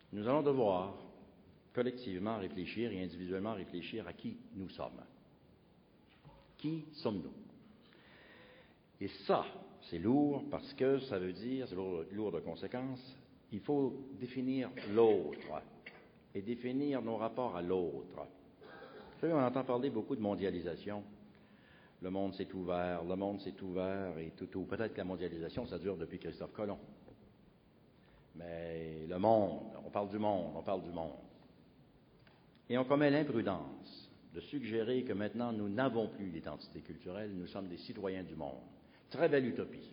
nous allons devoir collectivement réfléchir et individuellement réfléchir à qui nous sommes. Qui sommes-nous? Et ça, c'est lourd parce que ça veut dire, c'est lourd de conséquences, il faut définir l'autre et définir nos rapports à l'autre. Vous savez, on entend parler beaucoup de mondialisation. Le monde s'est ouvert, et tout. Peut-être que la mondialisation, ça dure depuis Christophe Colomb. Mais le monde, on parle du monde. Et on commet l'imprudence de suggérer que maintenant, nous n'avons plus d'identité culturelle, nous sommes des citoyens du monde. Très belle utopie.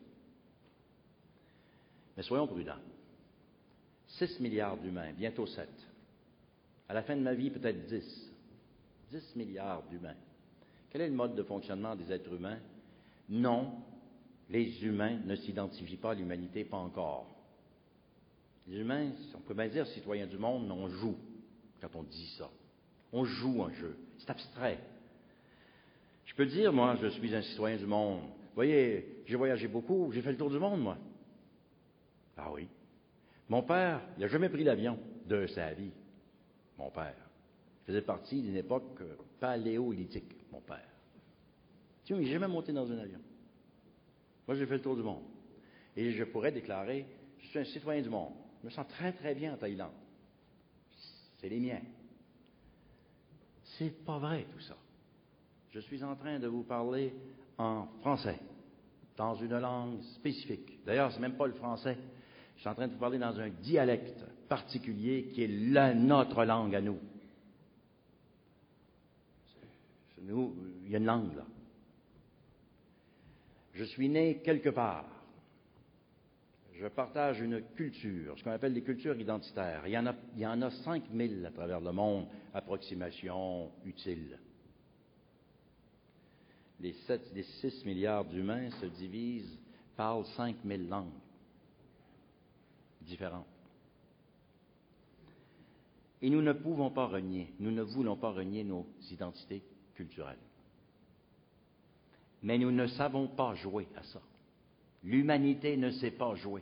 Mais soyons prudents. 6 milliards d'humains, bientôt 7. À la fin de ma vie, peut-être 10. 10 milliards d'humains. Quel est le mode de fonctionnement des êtres humains? Non, les humains ne s'identifient pas à l'humanité, pas encore. Les humains, on peut bien dire citoyens du monde, mais on joue quand on dit ça. On joue un jeu. C'est abstrait. Je peux dire, moi, je suis un citoyen du monde. Vous voyez, j'ai voyagé beaucoup, j'ai fait le tour du monde, moi. Ah oui. Mon père, il n'a jamais pris l'avion de sa vie. Mon père faisait partie d'une époque paléolithique, mon père. Tu vois, il n'a jamais monté dans un avion. Moi, j'ai fait le tour du monde. Et je pourrais déclarer, je suis un citoyen du monde. Je me sens très, très bien en Thaïlande. C'est les miens. C'est pas vrai, tout ça. Je suis en train de vous parler en français, dans une langue spécifique. D'ailleurs, c'est même pas le français. Je suis en train de vous parler dans un dialecte particulier qui est notre langue à nous. Il y a une langue, là. Je suis né quelque part. Je partage une culture, ce qu'on appelle les cultures identitaires. Il y en a 5000 à travers le monde, approximations utiles. Les 6 milliards d'humains se divisent, parlent 5000 langues différentes. Et nous ne pouvons pas renier, nous ne voulons pas renier nos identités culturelles. Mais nous ne savons pas jouer à ça. L'humanité ne sait pas jouer.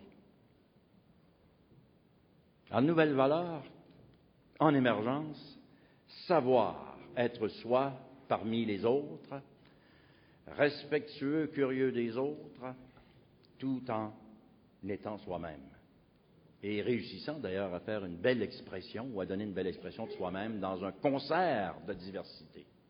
En nouvelle valeur, en émergence, savoir être soi parmi les autres, respectueux, curieux des autres, tout en étant soi-même. Et réussissant d'ailleurs à faire une belle expression ou à donner une belle expression de soi-même dans un concert de diversité.